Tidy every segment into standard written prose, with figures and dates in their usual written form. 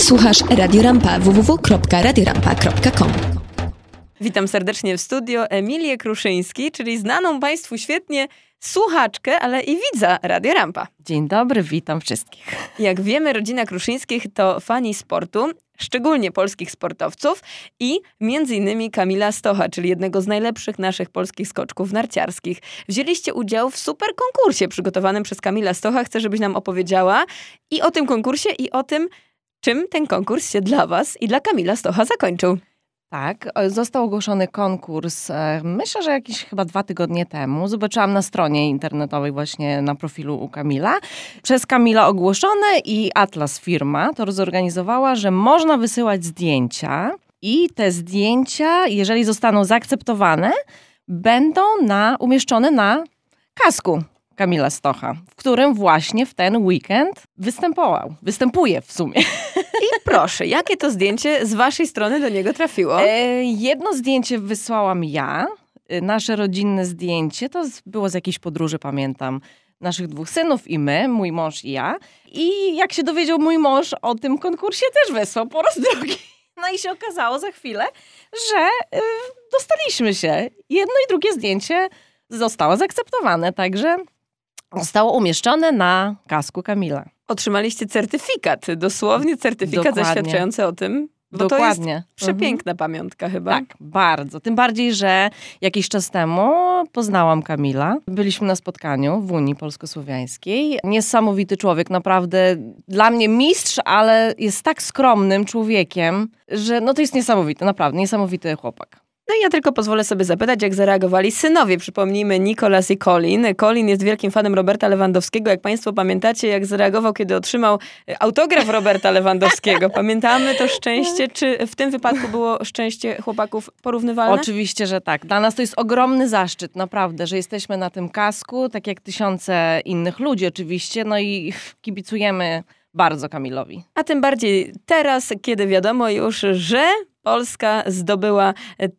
Słuchasz Radio Rampa www.radiorampa.com. Witam serdecznie w studio Emilię Kruszyński, czyli znaną Państwu świetnie słuchaczkę, ale i widza Radio Rampa. Dzień dobry, witam wszystkich. Jak wiemy, rodzina Kruszyńskich to fani sportu, szczególnie polskich sportowców i między innymi Kamila Stocha, czyli jednego z najlepszych naszych polskich skoczków narciarskich. Wzięliście udział w super konkursie przygotowanym przez Kamila Stocha. Chcę, żebyś nam opowiedziała i o tym konkursie, i o tym, czym ten konkurs się dla was i dla Kamila Stocha zakończył. Tak, został ogłoszony konkurs, myślę, że jakieś chyba 2 tygodnie temu. Zobaczyłam na stronie internetowej właśnie na profilu u Kamila. Przez Kamila ogłoszone i Atlas firma to zorganizowała, że można wysyłać zdjęcia i te zdjęcia, jeżeli zostaną zaakceptowane, będą umieszczone na kasku Kamila Stocha, w którym właśnie w ten weekend występuje w sumie. I proszę, jakie to zdjęcie z waszej strony do niego trafiło? Jedno zdjęcie wysłałam ja, nasze rodzinne zdjęcie, to było z jakiejś podróży, pamiętam, naszych 2 synów i my, mój mąż i ja. I jak się dowiedział mój mąż o tym konkursie, też wysłał po raz drugi. No i się okazało za chwilę, że dostaliśmy się. Jedno i drugie zdjęcie zostało zaakceptowane, także zostało umieszczone na kasku Kamila. Otrzymaliście certyfikat, dosłownie certyfikat zaświadczający o tym, bo Dokładnie. to jest przepiękna pamiątka chyba. Tak, bardzo. Tym bardziej, że jakiś czas temu poznałam Kamila. Byliśmy na spotkaniu w Unii Polsko-Słowiańskiej. Niesamowity człowiek, naprawdę dla mnie mistrz, ale jest tak skromnym człowiekiem, że no to jest niesamowity, naprawdę niesamowity chłopak. No i ja tylko pozwolę sobie zapytać, jak zareagowali synowie. Przypomnijmy, Nicolas i Colin. Colin jest wielkim fanem Roberta Lewandowskiego. Jak państwo pamiętacie, jak zareagował, kiedy otrzymał autograf Roberta Lewandowskiego. Pamiętamy to szczęście? Czy w tym wypadku było szczęście chłopaków porównywalne? Oczywiście, że tak. Dla nas to jest ogromny zaszczyt, naprawdę, że jesteśmy na tym kasku, tak jak tysiące innych ludzi oczywiście, no i kibicujemy bardzo Kamilowi. A tym bardziej teraz, kiedy wiadomo już, że Polska zdobyła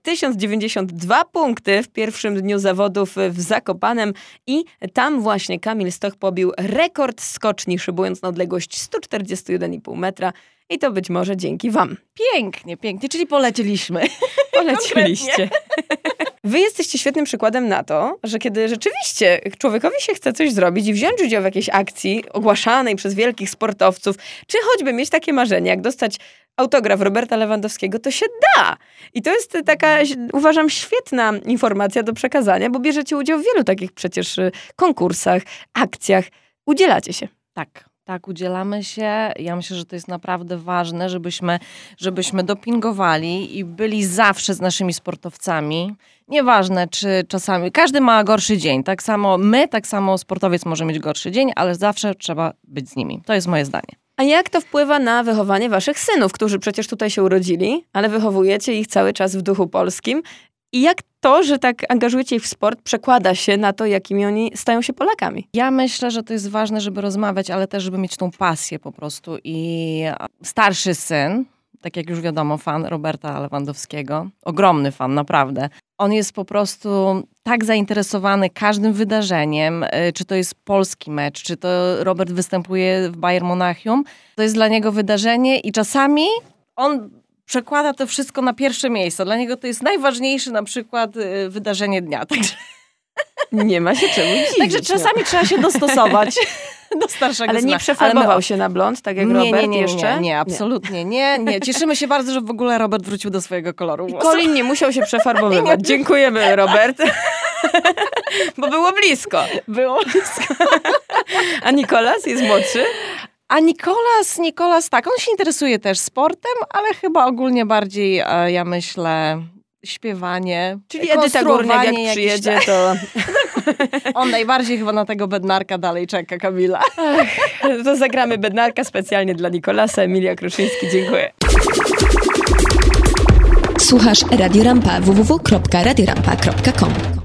1092 punkty w pierwszym dniu zawodów w Zakopanem i tam właśnie Kamil Stoch pobił rekord skoczni, szybując na odległość 141,5 metra. I to być może dzięki wam. Pięknie, czyli polecieliśmy. Polecieliście. Wy jesteście świetnym przykładem na to, że kiedy rzeczywiście człowiekowi się chce coś zrobić i wziąć udział w jakiejś akcji ogłaszanej przez wielkich sportowców, czy choćby mieć takie marzenie, jak dostać autograf Roberta Lewandowskiego, to się da. I to jest taka, uważam, świetna informacja do przekazania, bo bierzecie udział w wielu takich przecież konkursach, akcjach. Udzielacie się. Tak, udzielamy się. Ja myślę, że to jest naprawdę ważne, żebyśmy dopingowali i byli zawsze z naszymi sportowcami. Nieważne, czy czasami... Każdy ma gorszy dzień. Tak samo sportowiec może mieć gorszy dzień, ale zawsze trzeba być z nimi. To jest moje zdanie. A jak to wpływa na wychowanie waszych synów, którzy przecież tutaj się urodzili, ale wychowujecie ich cały czas w duchu polskim? I jak to, że tak angażujecie ich w sport, przekłada się na to, jakimi oni stają się Polakami? Ja myślę, że to jest ważne, żeby rozmawiać, ale też, żeby mieć tą pasję po prostu. I starszy syn, tak jak już wiadomo, fan Roberta Lewandowskiego, ogromny fan, naprawdę. On jest po prostu tak zainteresowany każdym wydarzeniem, czy to jest polski mecz, czy to Robert występuje w Bayern Monachium. To jest dla niego wydarzenie i czasami on przekłada to wszystko na pierwsze miejsce. Dla niego to jest najważniejsze na przykład wydarzenie dnia. Także nie ma się czemu dziwić. Także czasami trzeba się dostosować do starszego syna. Ale nie przefarbował się na blond, tak jak Robert jeszcze? Nie, absolutnie nie. Cieszymy się bardzo, że w ogóle Robert wrócił do swojego koloru włosów. Colin nie musiał się przefarbowywać. Dziękujemy, Robert. Bo było blisko. A Nicolas jest młodszy? A Nicolas, tak, on się interesuje też sportem, ale chyba ogólnie bardziej, ja myślę, śpiewanie. Czyli Edyta Górniak, jak przyjedzie, to... On najbardziej chyba na tego bednarka dalej czeka, Kamila. To zagramy bednarka specjalnie dla Nicolasa. Emilia Kruszyński, dziękuję. Słuchasz Radio Rampa www.radiorampa.com.